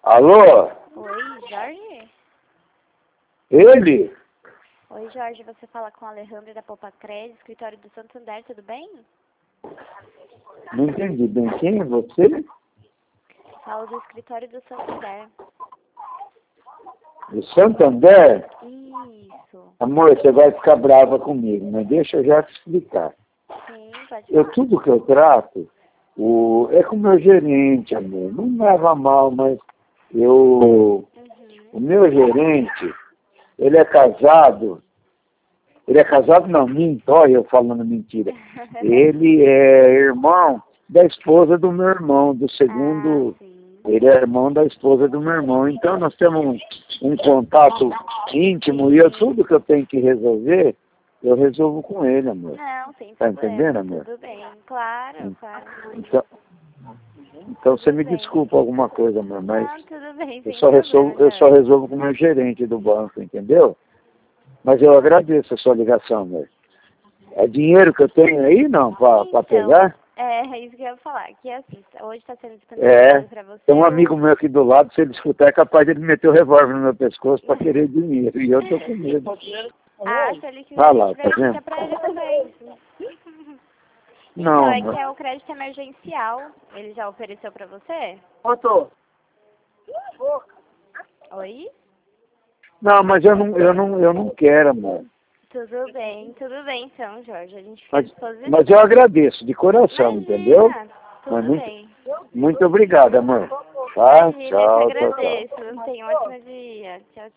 Alô? Oi, Jorge? Ele? Oi, Jorge, você fala com a Alejandra da Poupa Crédito, escritório do Santander, tudo bem? Não entendi bem. Quem é você? Falo do escritório do Santander. Do Santander? Isso. Amor, você vai ficar brava comigo, mas deixa eu já te explicar. Sim, pode falar. Tudo que eu trato é com o meu gerente, amor. Não me leva mal, mas o meu gerente, ele é casado. Ele é casado, não, minto, olha eu falando mentira. Ele é irmão da esposa do meu irmão, do segundo. Ah, sim. Ele é irmão da esposa do meu irmão. Então nós temos um contato íntimo e tudo que eu tenho que resolver, eu resolvo com ele, amor. Não, sem Tá problema. entendendo, amor? Tudo bem, claro, claro. Então você Tudo me bem. desculpa alguma coisa, amor, mas Não, tudo bem, eu sem só problema, resolvo com o meu gerente do banco, entendeu? Mas eu agradeço a sua ligação, amor. É dinheiro que eu tenho aí, não, pra pegar? É isso que eu ia falar, que assim, hoje está sendo É, disponibilizado para você. tem um amigo meu aqui do lado, se ele escutar, é capaz de ele meter o revólver no meu pescoço pra querer dinheiro. E eu tô com medo. Ah, se ele quiser, Ah a lá, gente tá vendo? verifica pra ele também. Não, Então, é amor. que é o crédito emergencial. Ele já ofereceu pra você? Oi? Não, mas eu não quero, amor. Tudo bem então, Jorge. A gente fica à disposição. Mas eu agradeço, de coração, entendeu? Imagina, tudo Mas bem. muito obrigado, amor. Tá? Imagina, eu Tchau, que tchau, tchau. agradeço. Tenha um ótimo dia. Tchau, tchau.